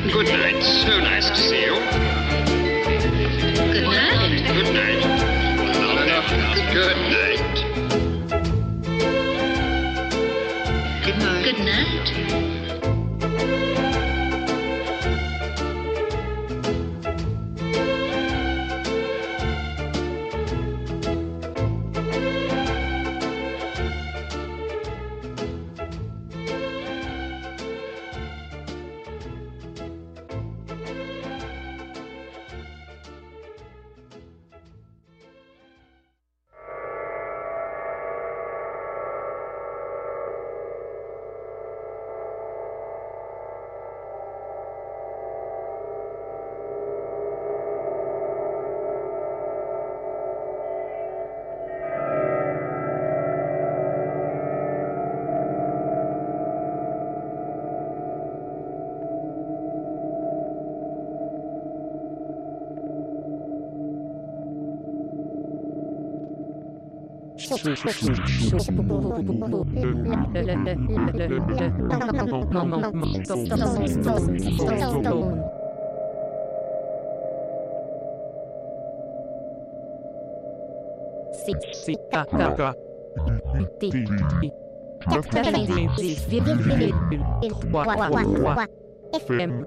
Good night. So nice to see you. Good night. Good night. Good night. Good night. Good night. FM.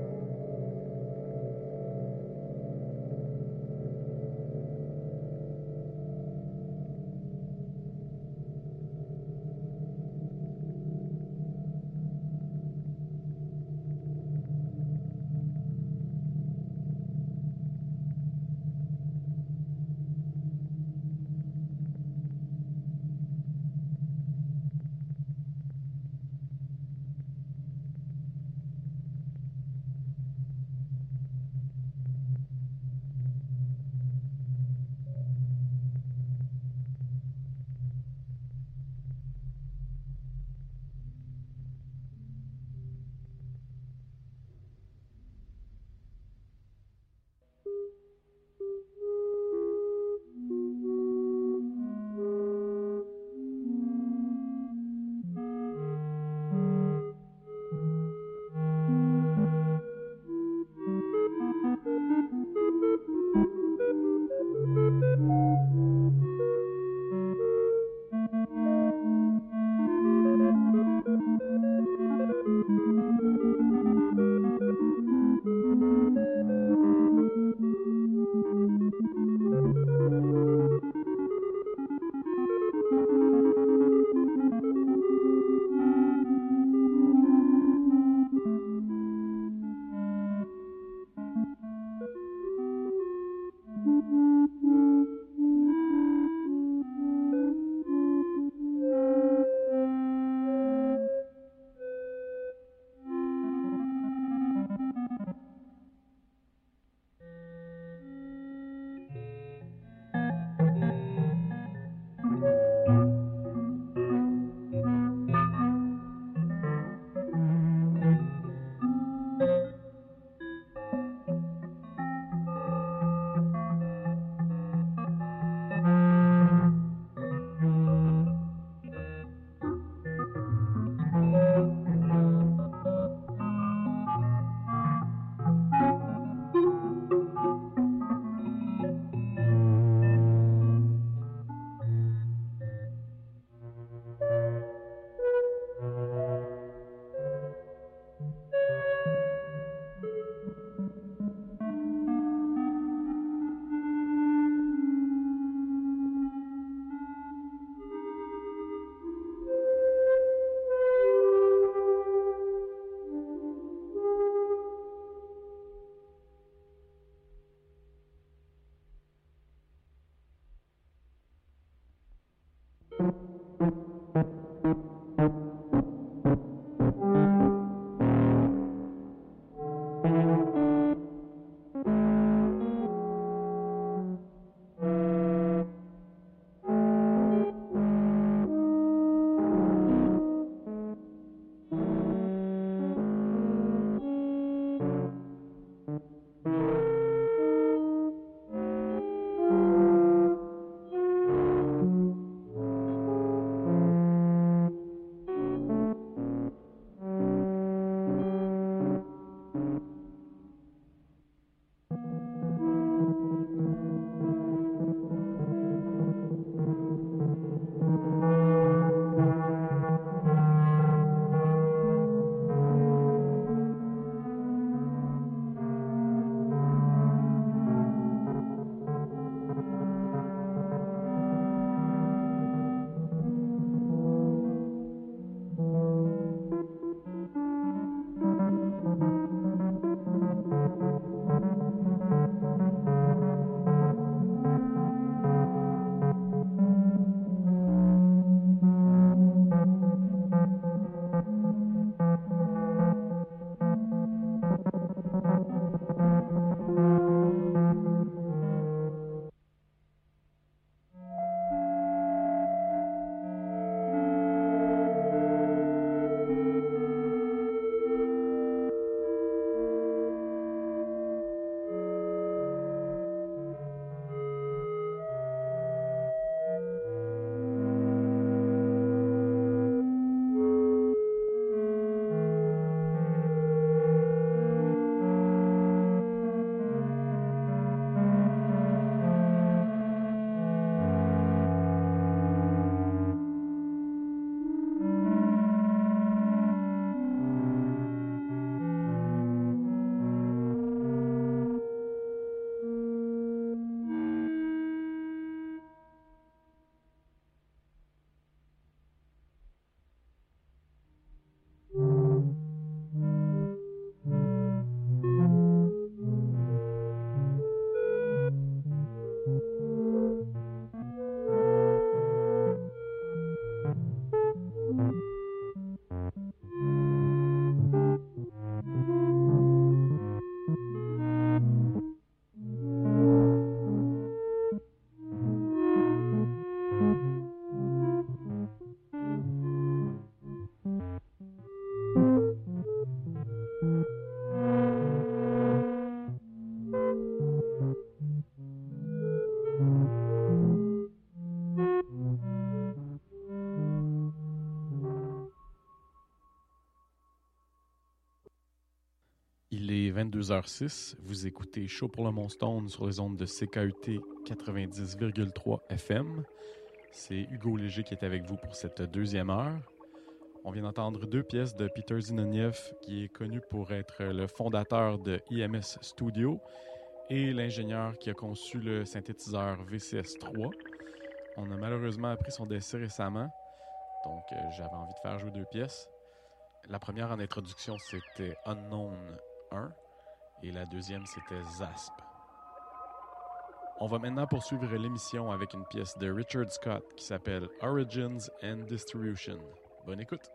Il est 22h06. Vous écoutez Show pour le Mont-Stone sur les ondes de CKUT 90,3 FM. C'est Hugo Léger qui est avec vous pour cette deuxième heure. On vient d'entendre deux pièces de Peter Zinoviev, qui est connu pour être le fondateur de IMS Studio et l'ingénieur qui a conçu le synthétiseur VCS3. On a malheureusement appris son décès récemment, donc j'avais envie de faire jouer deux pièces. La première en introduction, c'était Unknown 1 et la deuxième, c'était Zasp. On va maintenant poursuivre l'émission avec une pièce de Richard Scott qui s'appelle Origins and Distribution. Bonne écoute!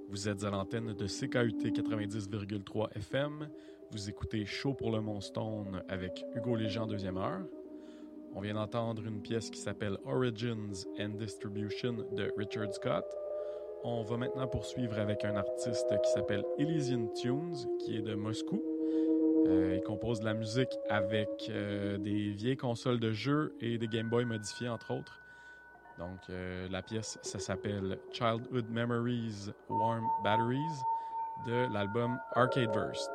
Vous êtes à l'antenne de CKUT 90,3 FM. Vous écoutez Show pour le Moonstone avec Hugo Léger en deuxième heure. On vient d'entendre une pièce qui s'appelle Origins and Distribution de Richard Scott. On va maintenant poursuivre avec un artiste qui s'appelle Elysian Tunes, qui est de Moscou. Il compose de la musique avec des vieilles consoles de jeux et des Game Boy modifiés, entre autres. Donc, la pièce, ça s'appelle Childhood Memories Warm Batteries de l'album Arcadeverse.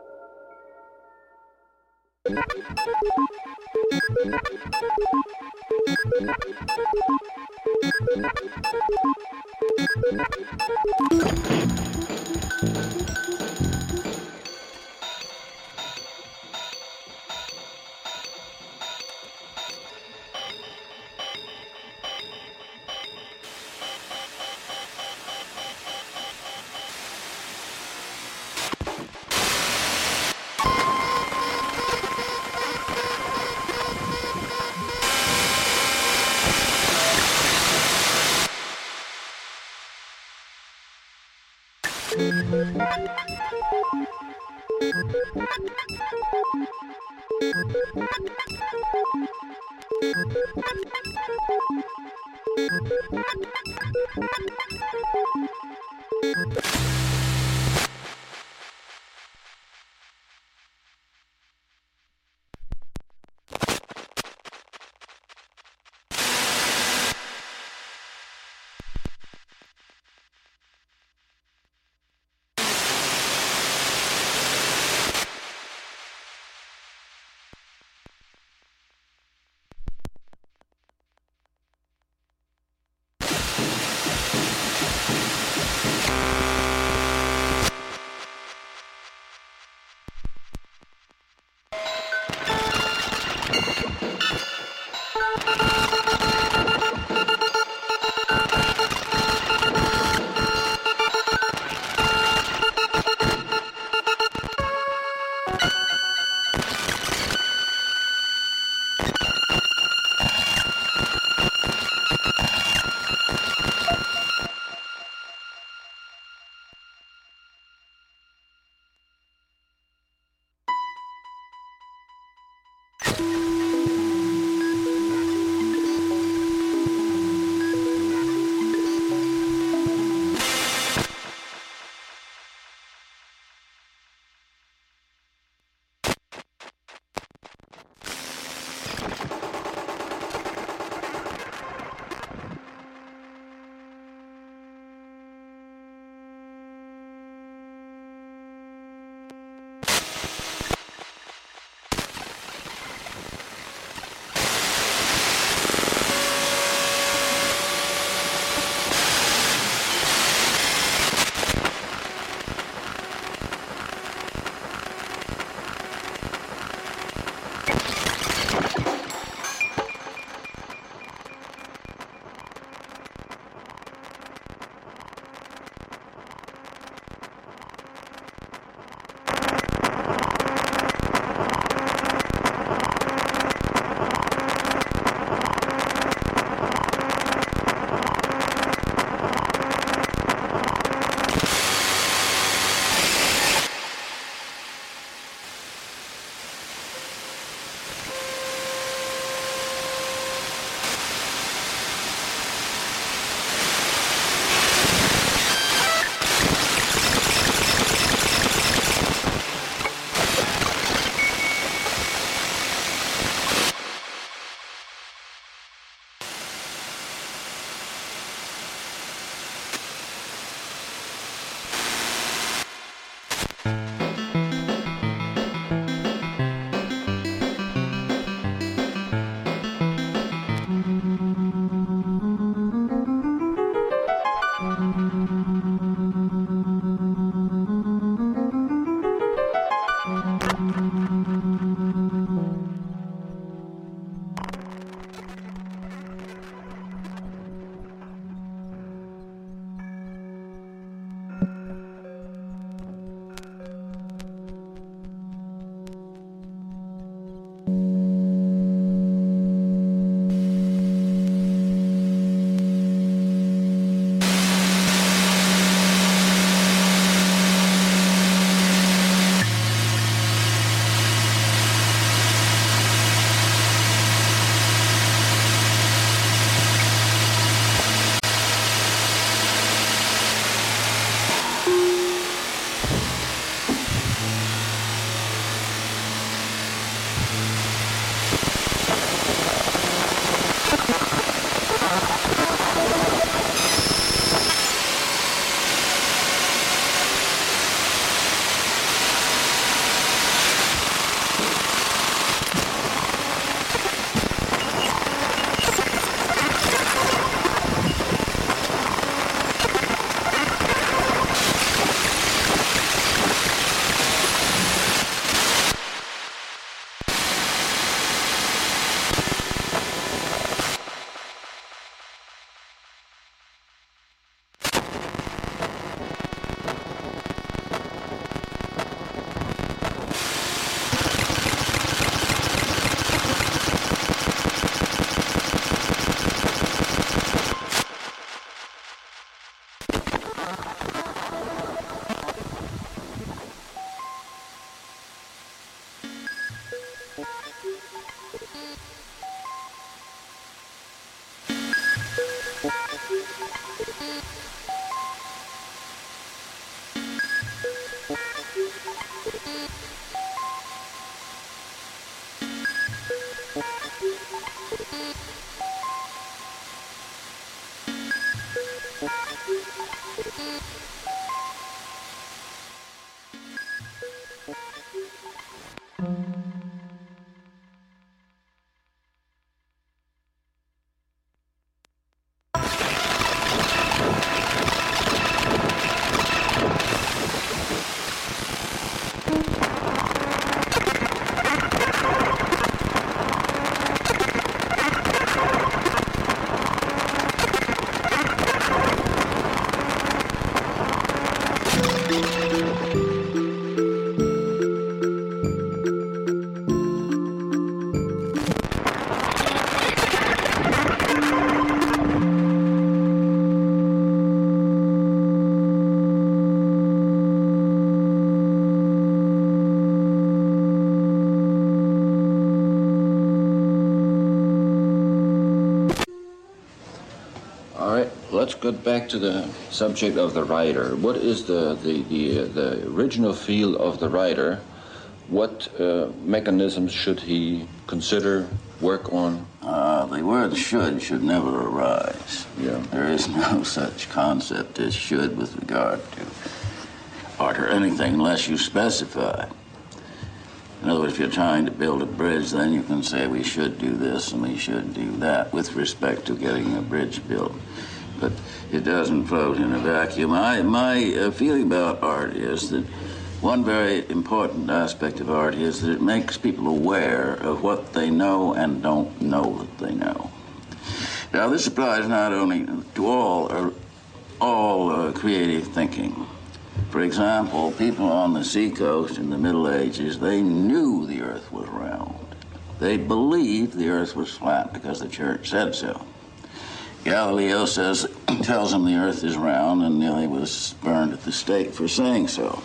let's get back to the subject of the writer. What is the original feel of the writer? What mechanisms should he consider, work on? The word should never arise. Yeah. There is no such concept as should with regard to art or anything unless you specify. In other words, if you're trying to build a bridge, then you can say we should do this and we should do that with respect to getting a bridge built. But it doesn't float in a vacuum. My feeling about art is that one very important aspect of art is that it makes people aware of what they know and don't know that they know. Now, this applies not only to all creative thinking. For example, people on the seacoast in the Middle Ages, they knew the earth was round. They believed the earth was flat because the church said so. Galileo tells them the earth is round, and nearly was burned at the stake for saying so.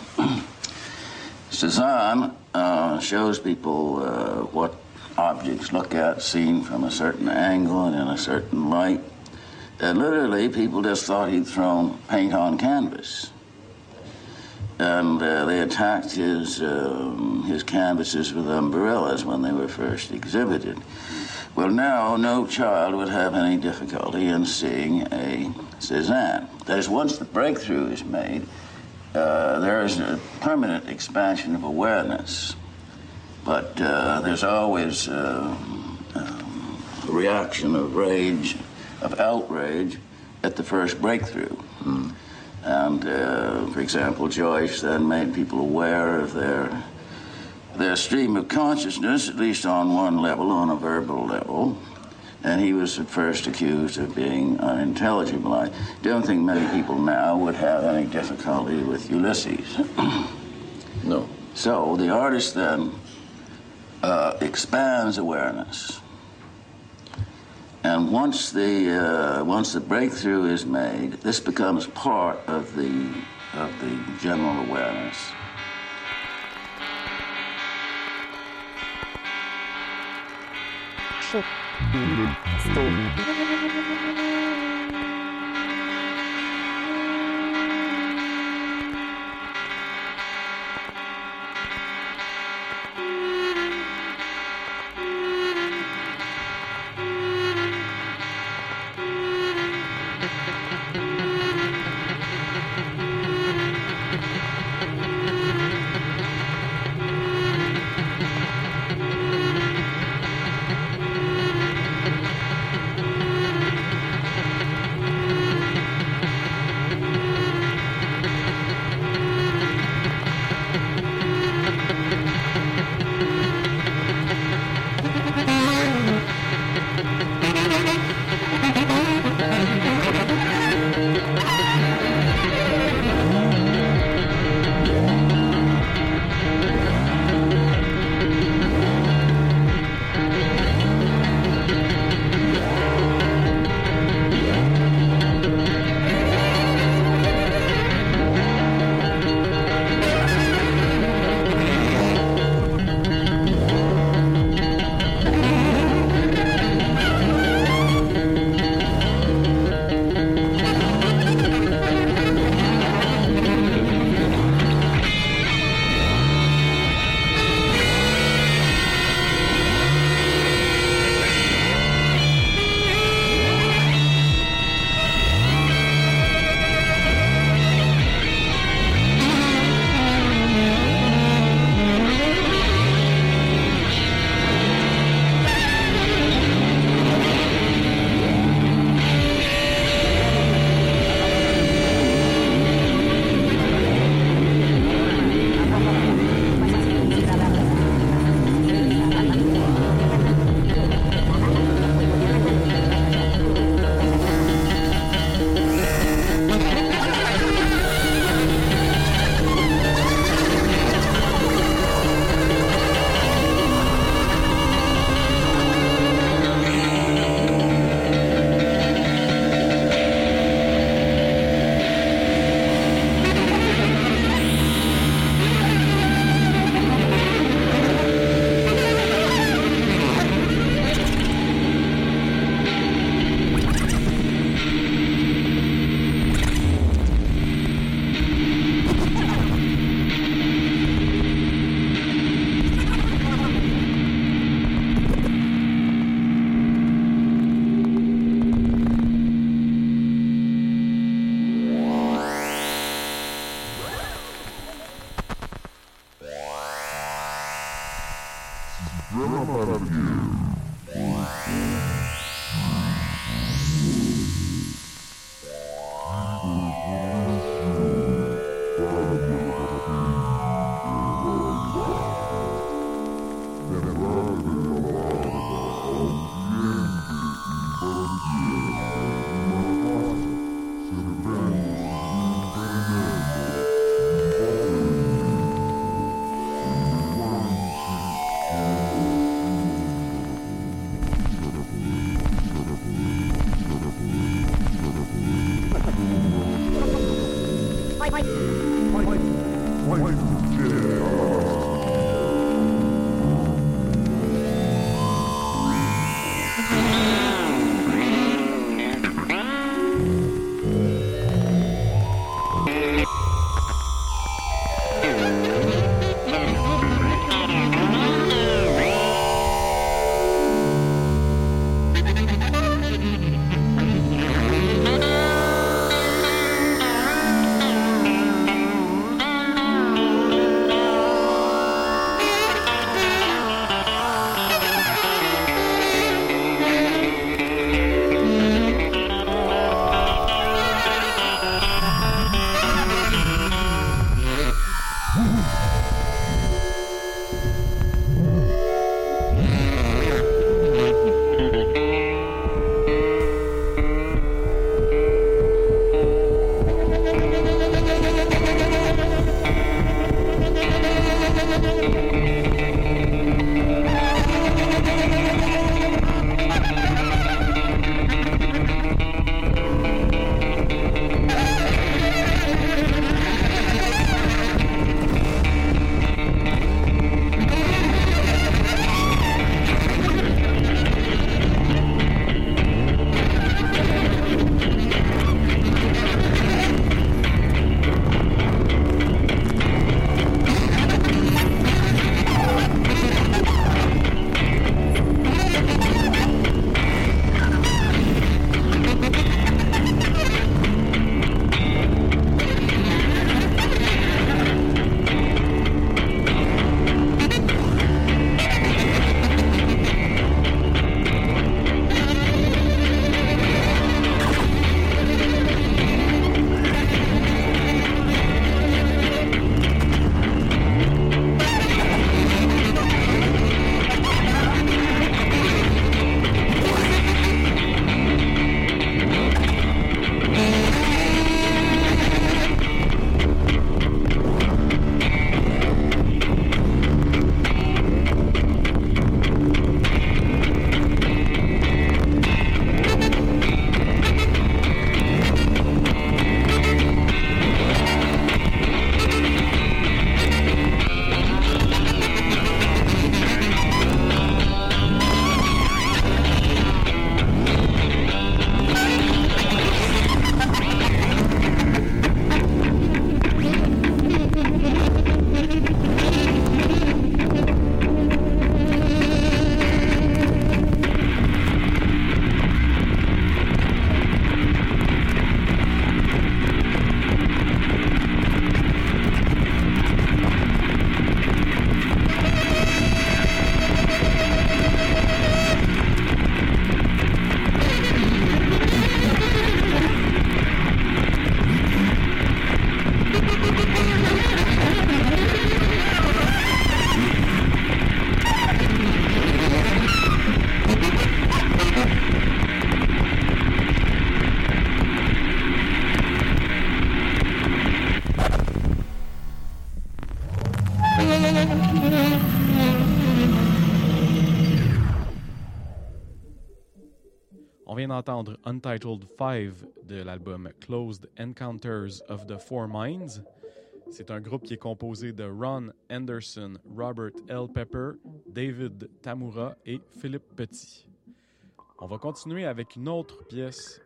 Cézanne shows people what objects look at seen from a certain angle and in a certain light. And literally, people just thought he'd thrown paint on canvas. And they attacked his canvases with umbrellas when they were first exhibited. Well, now no child would have any difficulty in seeing a Cézanne. That is, once the breakthrough is made, there is a permanent expansion of awareness. But there's always a reaction of rage, of outrage at the first breakthrough. Mm. And, for example, Joyce then made people aware of their stream of consciousness, at least on one level, on a verbal level. And he was at first accused of being unintelligible. I don't think many people now would have any difficulty with Ulysses. No. So the artist then expands awareness. And once the breakthrough is made, this becomes part of the general awareness. On vient d'entendre Untitled 5 de l'album Closed Encounters of the Four Minds. C'est un groupe qui est composé de Ron Anderson, Robert L. Pepper, David Tamura et Philippe Petit. On va continuer avec une autre pièce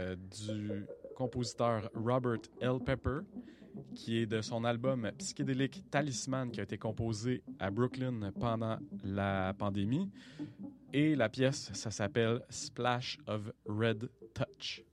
du compositeur Robert L. Pepper, qui est de son album psychédélique Talisman, qui a été composé à Brooklyn pendant la pandémie. Et la pièce, ça s'appelle Splash of Red Touch.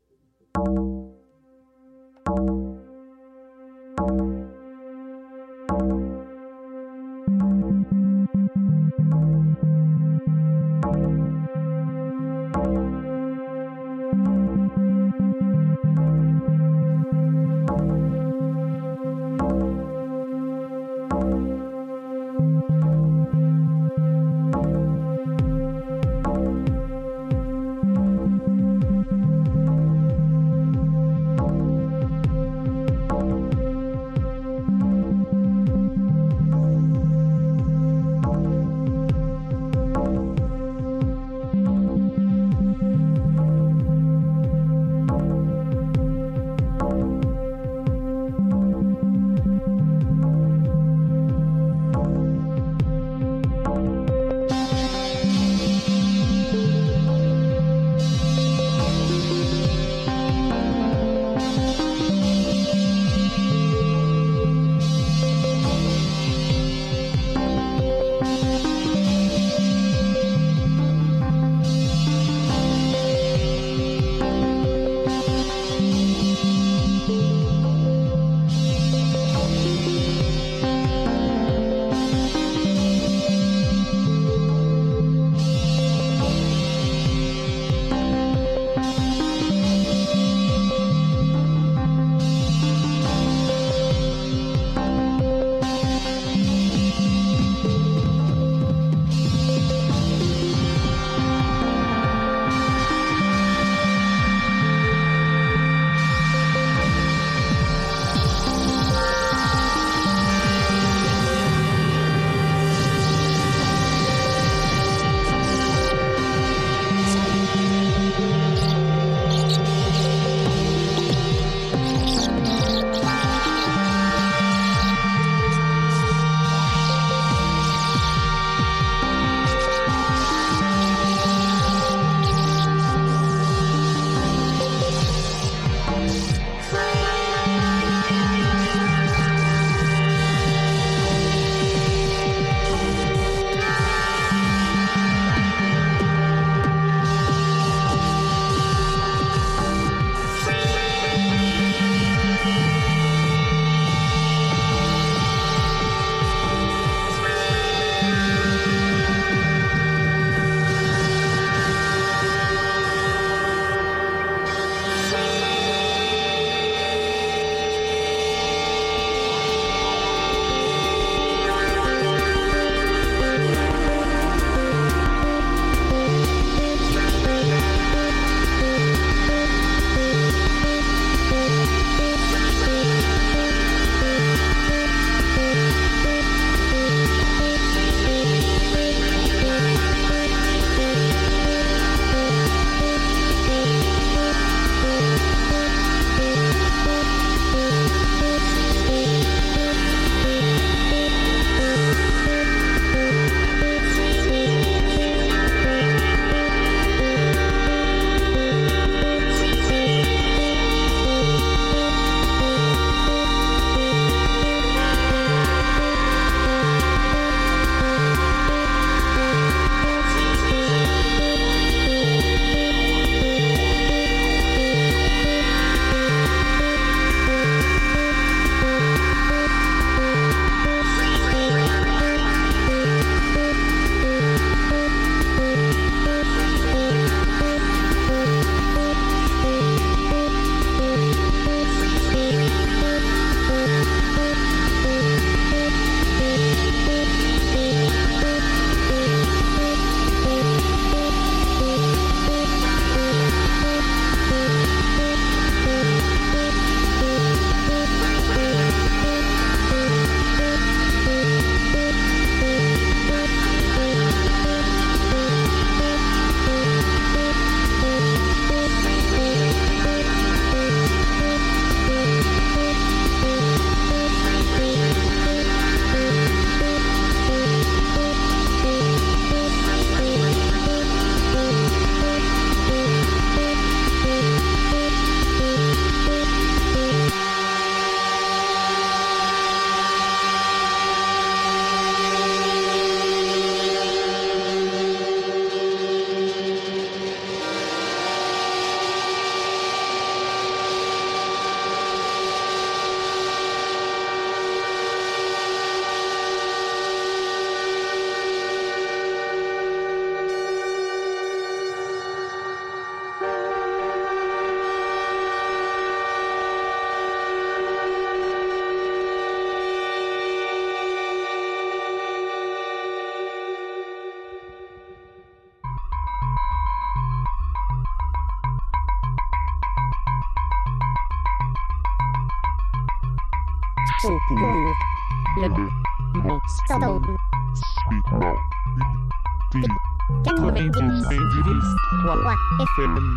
Chaud pour le Monston. 98,3 FM.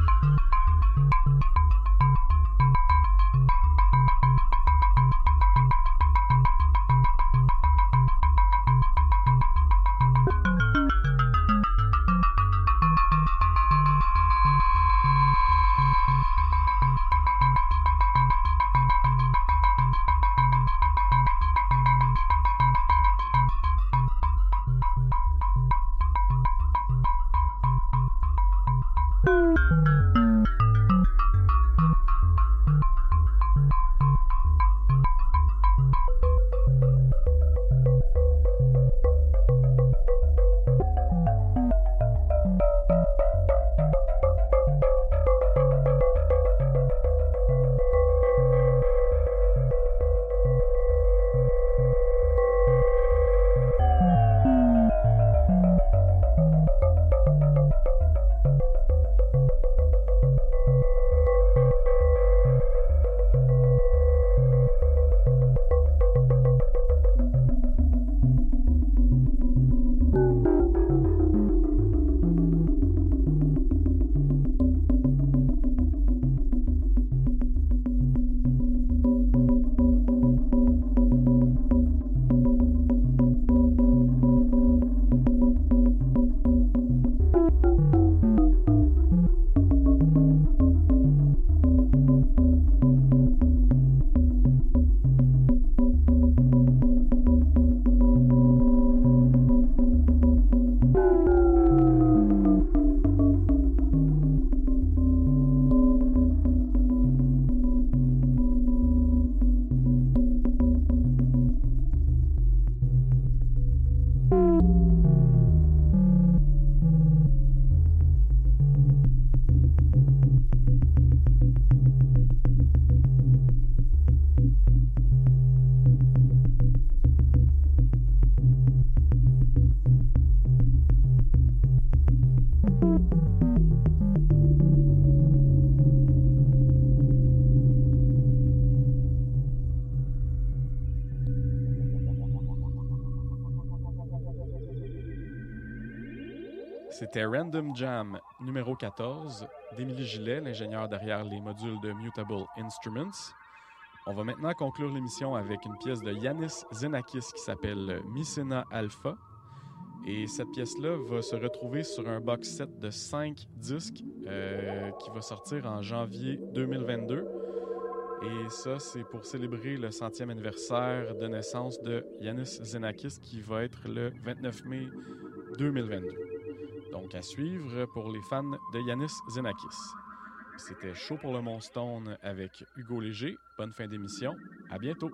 C'était Random Jam numéro 14 d'Émilie Gillet, l'ingénieur derrière les modules de Mutable Instruments. On va maintenant conclure l'émission avec une pièce de Yannis Xenakis qui s'appelle Mycena Alpha. Et cette pièce-là va se retrouver sur un box set de 5 disques qui va sortir en janvier 2022. Et ça, c'est pour célébrer le 100e anniversaire de naissance de Yannis Xenakis qui va être le 29 mai 2022. Donc, à suivre pour les fans de Yannis Xenakis. C'était Chaud pour le Monston avec Hugo Léger. Bonne fin d'émission. À bientôt.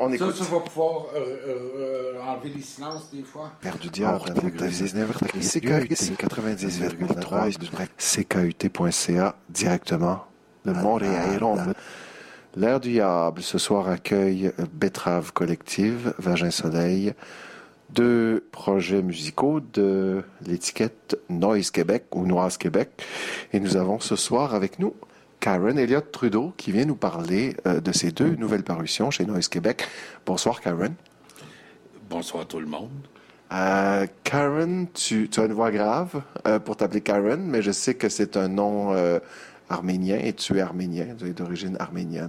on Ça, écoute. ça va pouvoir enlever les silences des fois. Père du diable, CKUT 90,3, CKUT.ca, directement de Montréal. L'air du diable, ce soir, accueille Betteraves Collective, Vagin Soleil, 2 projets musicaux de l'étiquette Noise Québec ou Noise Québec. Et nous avons ce soir avec nous Karen Elliott Trudeau qui vient nous parler de ces 2 nouvelles parutions chez Noise Québec. Bonsoir Karen. Bonsoir tout le monde. Karen, tu as une voix grave pour t'appeler Karen, mais je sais que c'est un nom arménien et tu es arménien, tu es d'origine arménienne.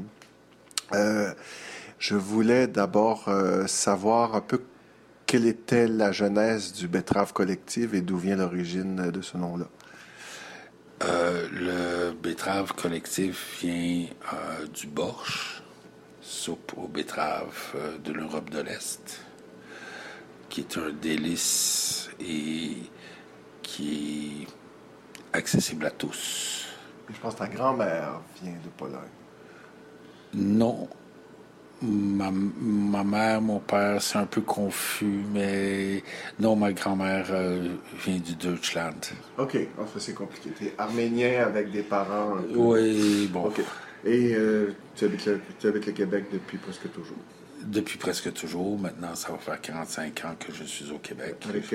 Je voulais d'abord savoir un peu quelle était la genèse du Betterave Collective et d'où vient l'origine de ce nom-là. Le Betterave Collectif vient du borsch, soupe aux betteraves de l'Europe de l'Est, qui est un délice et qui est accessible à tous. Je pense que ta grand-mère vient de Pologne. Non. Ma mère, mon père, c'est un peu confus, mais non, ma grand-mère vient du Deutschland. OK, enfin, c'est compliqué. Tu es arménien avec des parents... Oui, bon. OK. Et tu habites le Québec depuis presque toujours? Depuis presque toujours. Maintenant, ça va faire 45 ans que je suis au Québec. Avec